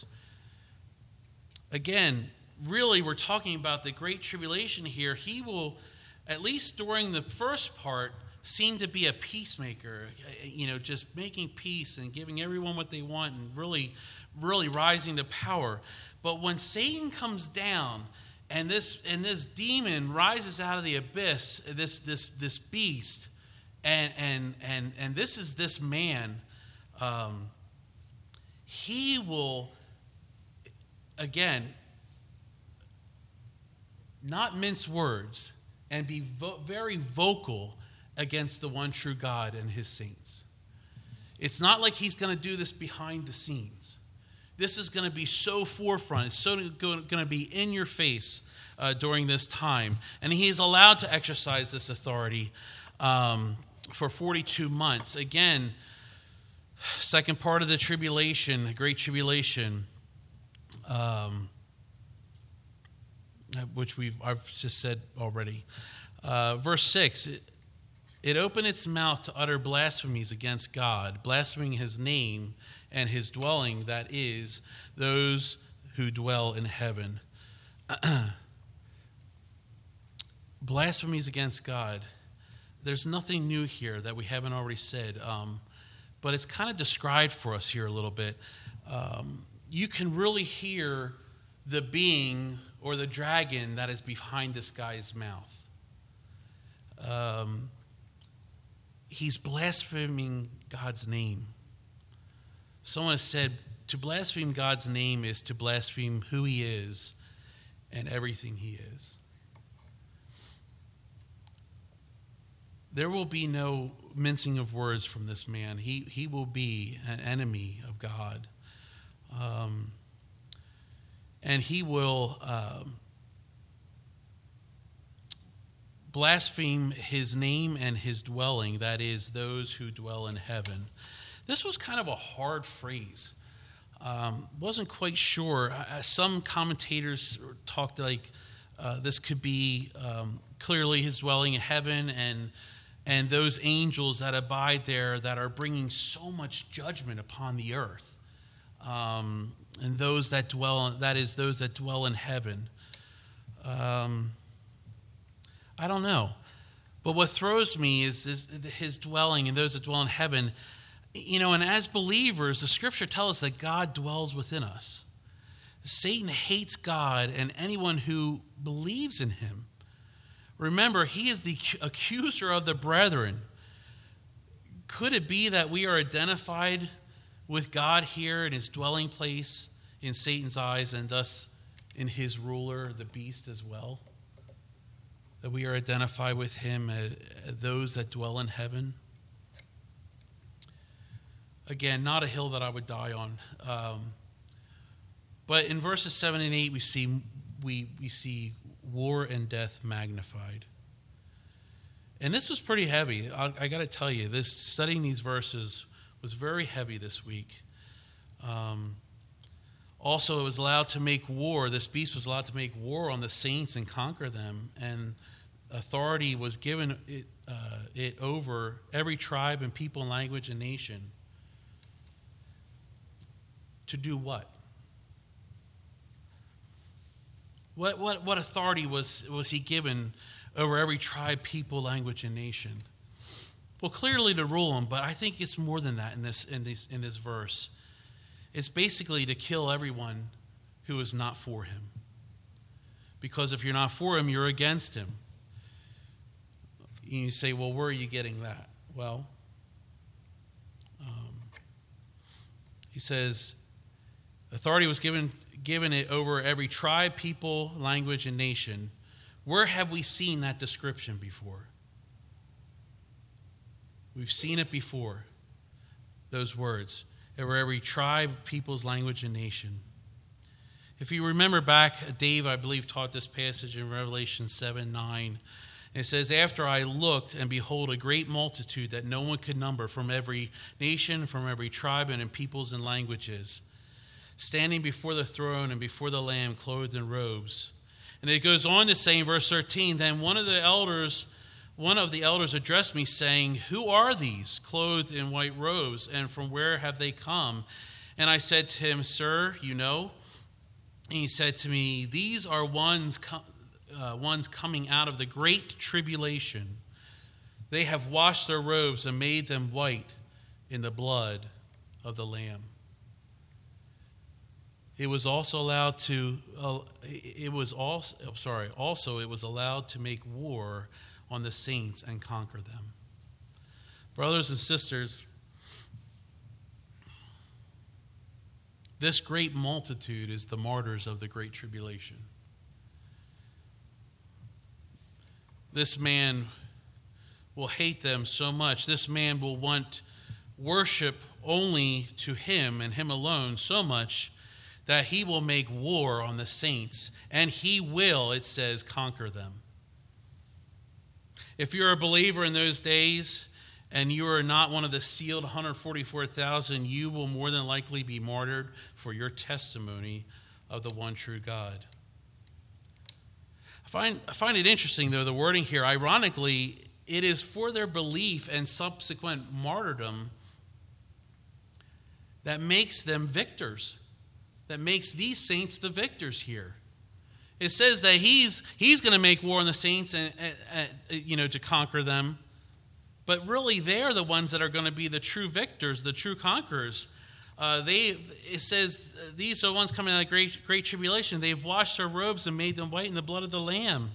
Again, really, we're talking about the Great Tribulation here. He will, at least during the first part, seem to be a peacemaker, you know, just making peace and giving everyone what they want and really, really rising to power. But when Satan comes down and this and this demon rises out of the abyss, this this this beast, and and and and this is this man, um, he will, again, not mince words and be vo- very vocal against the one true God and his saints. It's not like he's going to do this behind the scenes. This is going to be so forefront. It's so going to be in your face uh, during this time. And he is allowed to exercise this authority um, for forty-two months. Again, second part of the tribulation, Great Tribulation, um, which we've I've just said already. Uh, verse six, it, it opened its mouth to utter blasphemies against God, blaspheming his name and his dwelling, that is, those who dwell in heaven. Blasphemies against God. There's nothing new here that we haven't already said, um, but it's kind of described for us here a little bit. Um, you can really hear the being or the dragon that is behind this guy's mouth. Um, he's blaspheming God's name. Someone has said to blaspheme God's name is to blaspheme who he is and everything he is. There will be no mincing of words from this man. He, he will be an enemy of God. Um, and he will um, blaspheme his name and his dwelling, that is, those who dwell in heaven. This was kind of a hard phrase. Um, wasn't quite sure. Uh, some commentators talked like uh, this could be um, clearly his dwelling in heaven and and those angels that abide there that are bringing so much judgment upon the earth, um, and those that dwell, that is, those that dwell in heaven. Um, I don't know, but what throws me is this, his dwelling and those that dwell in heaven. You know, and as believers, the scripture tells us that God dwells within us. Satan hates God and anyone who believes in him. Remember, he is the accuser of the brethren. Could it be that we are identified with God here in his dwelling place in Satan's eyes and thus in his ruler, the beast, as well? That we are identified with him as those that dwell in heaven? Again, not a hill that I would die on. Um, but in verses seven and eight, we see we we see war and death magnified. And this was pretty heavy. I, I got to tell you, this studying these verses was very heavy this week. Um, also, it was allowed to make war. This beast was allowed to make war on the saints and conquer them. And authority was given it, uh, it over every tribe and people and language and nation. To do what? What, what, what authority was, was he given over every tribe, people, language, and nation? Well, clearly to rule them, but I think it's more than that in this, in this, in this verse. It's basically to kill everyone who is not for him. Because if you're not for him, you're against him. And you say, well, where are you getting that? Well, um, he says, authority was given, given it over every tribe, people, language, and nation. Where have we seen that description before? We've seen it before, those words, over every tribe, people's language, and nation. If you remember back, Dave, I believe, taught this passage in Revelation seven nine. It says, after I looked, and behold, a great multitude that no one could number, from every nation, from every tribe, and in peoples and languages, standing before the throne and before the Lamb, clothed in robes. And it goes on to say in verse thirteen, then one of the elders One of the elders addressed me, saying, who are these, clothed in white robes, and from where have they come? And I said to him, sir, you know. And he said to me, these are ones, uh, ones coming out of the great tribulation. They have washed their robes and made them white in the blood of the Lamb. It was also allowed to, uh, it was also, sorry, also it was allowed to make war on the saints and conquer them. Brothers and sisters, this great multitude is the martyrs of the Great Tribulation. This man will hate them so much. This man will want worship only to him and him alone so much that he will make war on the saints, and he will, it says, conquer them. If you're a believer in those days and you are not one of the sealed one hundred forty-four thousand, you will more than likely be martyred for your testimony of the one true God. I find, I find it interesting, though, the wording here. Ironically, it is for their belief and subsequent martyrdom that makes them victors, that makes these saints the victors here. It says that he's he's going to make war on the saints and, and, you know, to conquer them. But really, they're the ones that are going to be the true victors, the true conquerors. Uh, they it says these are the ones coming out of great great tribulation. They've washed their robes and made them white in the blood of the Lamb.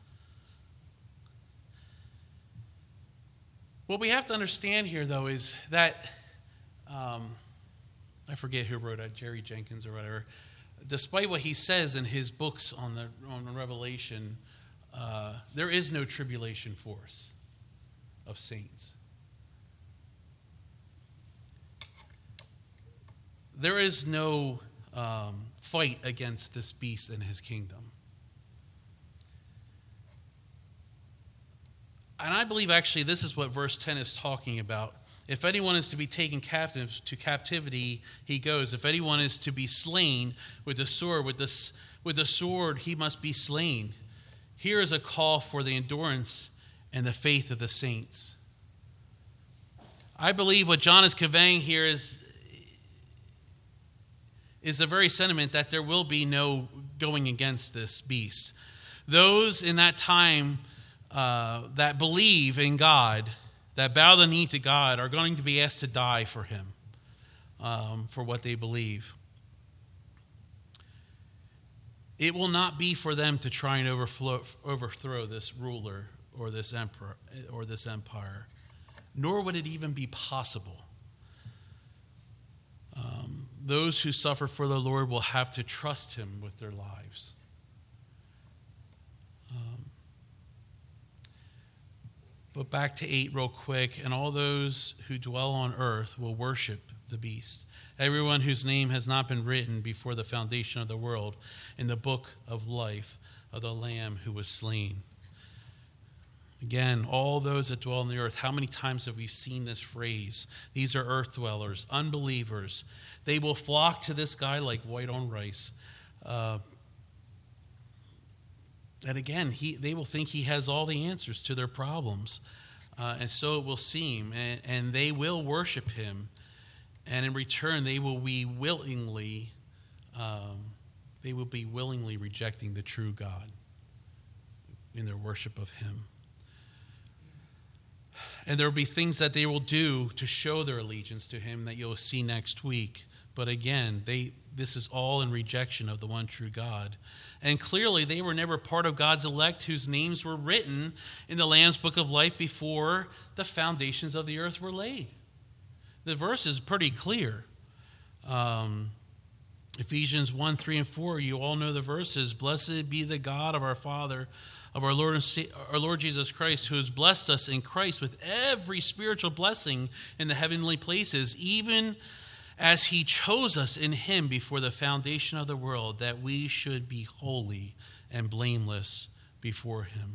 What we have to understand here, though, is that um, I forget who wrote it, Jerry Jenkins or whatever. Despite what he says in his books on the on Revelation, uh, there is no tribulation force of saints. There is no um, fight against this beast and his kingdom. And I believe actually this is what verse ten is talking about. If anyone is to be taken captive, to captivity he goes. If anyone is to be slain with the sword, with this with the sword he must be slain. Here is a call for the endurance and the faith of the saints. I believe what John is conveying here is, is the very sentiment that there will be no going against this beast. Those in that time uh, that believe in God, that bow the knee to God, are going to be asked to die for him, um, for what they believe. It will not be for them to try and overflow, overthrow this ruler or this emperor or this empire, nor would it even be possible. Um, those who suffer for the Lord will have to trust him with their lives. Um, But back to eight real quick. And all those who dwell on earth will worship the beast. Everyone whose name has not been written before the foundation of the world in the book of life of the Lamb who was slain. Again, all those that dwell on the earth. How many times have we seen this phrase? These are earth dwellers, unbelievers. They will flock to this guy like white on rice. Uh, And again, he, they will think he has all the answers to their problems. Uh, and so it will seem. And, and they will worship him. And in return, they will be willingly um, they will be willingly rejecting the true God in their worship of him. And there will be things that they will do to show their allegiance to him that you'll see next week. But again, they this is all in rejection of the one true God. And clearly, they were never part of God's elect whose names were written in the Lamb's Book of Life before the foundations of the earth were laid. The verse is pretty clear. Um, Ephesians one, three, and four, you all know the verses. Blessed be the God of our Father, of our Lord, and our Lord Jesus Christ, who has blessed us in Christ with every spiritual blessing in the heavenly places, even as he chose us in him before the foundation of the world, that we should be holy and blameless before him.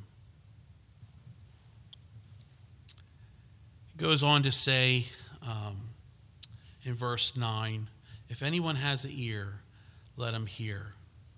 It goes on to say um, in verse nine, if anyone has an ear, let him hear.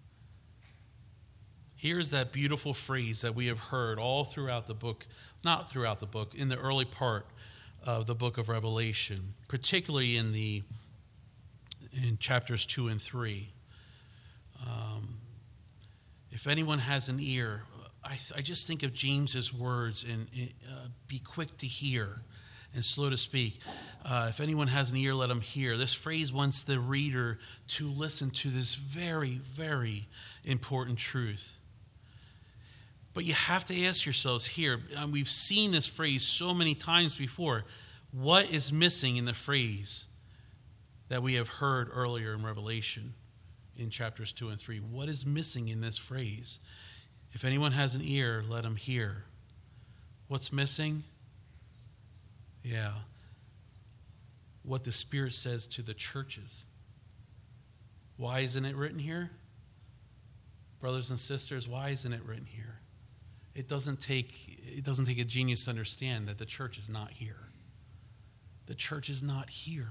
Here's that beautiful phrase that we have heard all throughout the book, not throughout the book, in the early part of the book of Revelation, particularly in the in chapters two and three. Um, if anyone has an ear, I, I just think of James's words and uh, be quick to hear and slow to speak. Uh, if anyone has an ear, let him hear. This phrase wants the reader to listen to this very, very important truth. But you have to ask yourselves here, and we've seen this phrase so many times before, what is missing in the phrase that we have heard earlier in Revelation in chapters two and three? What is missing in this phrase? If anyone has an ear, let him hear. What's missing? Yeah. What the Spirit says to the churches. Why isn't it written here? Brothers and sisters, why isn't it written here? It doesn't take, it doesn't take a genius to understand that the church is not here. The church is not here.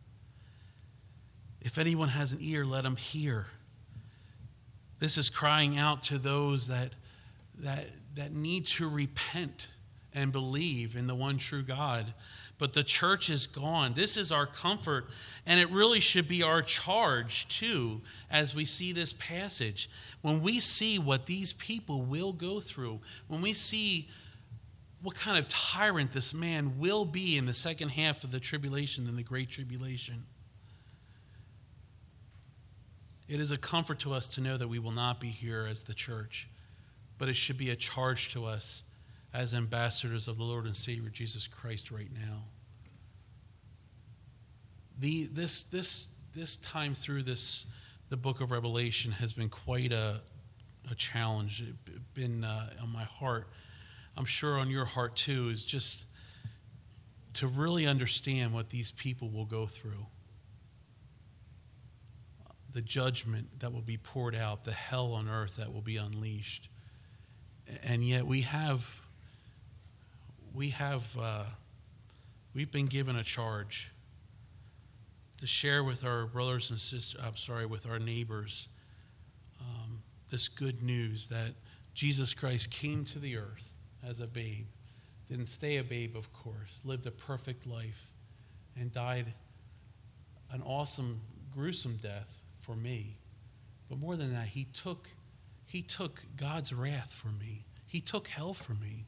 If anyone has an ear, let him hear. This is crying out to those that, that, that need to repent and believe in the one true God. But the church is gone. This is our comfort, and it really should be our charge too as we see this passage. When we see what these people will go through, when we see what kind of tyrant this man will be in the second half of the tribulation and the great tribulation, it is a comfort to us to know that we will not be here as the church, but it should be a charge to us as ambassadors of the Lord and Savior Jesus Christ right now. The, this, this, this time through this, the book of Revelation has been quite a, a challenge. It's been uh, on my heart. I'm sure on your heart too, is just to really understand what these people will go through. The judgment that will be poured out, the hell on earth that will be unleashed. And yet we have, we have, uh, we've been given a charge to share with our brothers and sisters, I'm sorry, with our neighbors, um, this good news that Jesus Christ came to the earth as a babe, didn't stay a babe, of course, lived a perfect life, and died an awesome, gruesome death for me. But more than that, he took he took God's wrath for me. He took hell for me.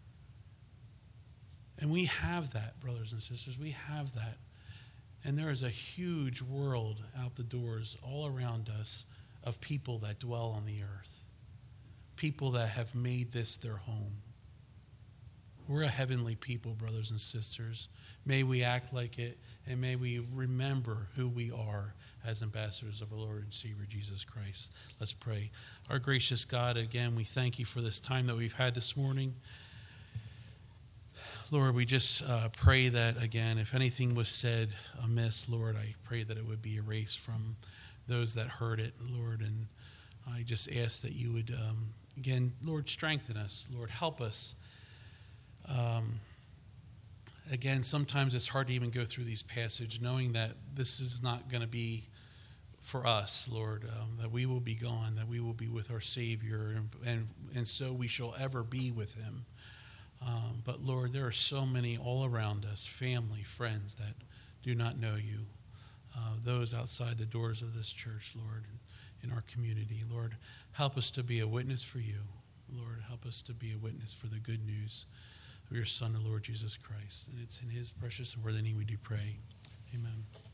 And we have that, brothers and sisters. We have that. And there is a huge world out the doors all around us of people that dwell on the earth. People that have made this their home. We're a heavenly people, brothers and sisters. May we act like it, and may we remember who we are as ambassadors of our Lord and Savior Jesus Christ. Let's pray. Our gracious God, again, we thank you for this time that we've had this morning. Lord, we just uh, pray that, again, if anything was said amiss, Lord, I pray that it would be erased from those that heard it, Lord. And I just ask that you would, um, again, Lord, strengthen us. Lord, help us. Um, again, sometimes it's hard to even go through these passages knowing that this is not going to be for us, Lord, um, that we will be gone, that we will be with our Savior, and, and, and so we shall ever be with him. Um, but Lord, there are so many all around us, family, friends that do not know you, uh, those outside the doors of this church, Lord. in our community. Lord, help us to be a witness for you. Lord, help us to be a witness for the good news of your Son, the Lord Jesus Christ. And it's in his precious and worthy name we do pray. Amen.